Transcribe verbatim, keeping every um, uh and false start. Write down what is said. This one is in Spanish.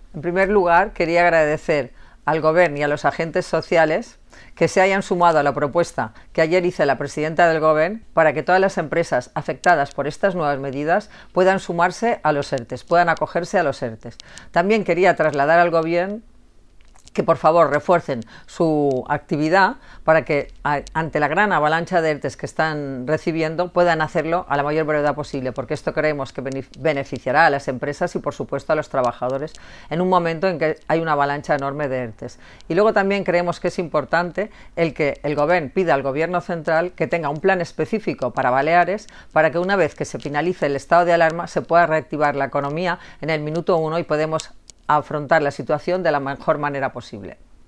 En primer lugar, quería agradecer al Gobierno y a los agentes sociales que se hayan sumado a la propuesta que ayer hizo la presidenta del Gobierno para que todas las empresas afectadas por estas nuevas medidas puedan sumarse a los ERTES, puedan acogerse a los ERTES. También quería trasladar al Gobierno que por favor refuercen su actividad para que ante la gran avalancha de ERTES que están recibiendo puedan hacerlo a la mayor brevedad posible, porque esto creemos que beneficiará a las empresas y por supuesto a los trabajadores en un momento en que hay una avalancha enorme de ERTES. Y luego también creemos que es importante el que el Gobierno pida al Gobierno central que tenga un plan específico para Baleares para que una vez que se finalice el estado de alarma se pueda reactivar la economía en el minuto uno y podemos afrontar la situación de la mejor manera posible.